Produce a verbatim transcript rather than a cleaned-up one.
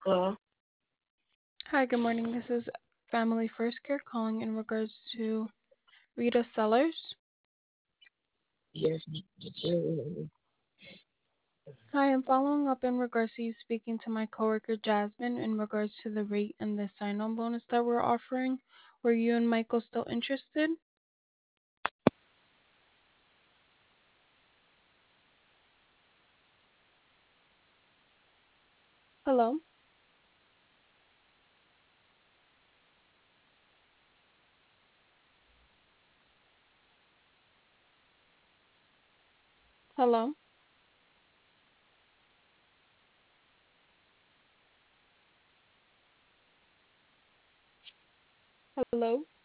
Hello? Hi, good morning. This is Family First Care calling in regards to Rita Sellers. Yes, did you? Hi, I'm following up in regards to you speaking to my coworker Jasmine in regards to the rate and the sign-on bonus that we're offering. Were you and Michael still interested? Hello? Hello? Hello?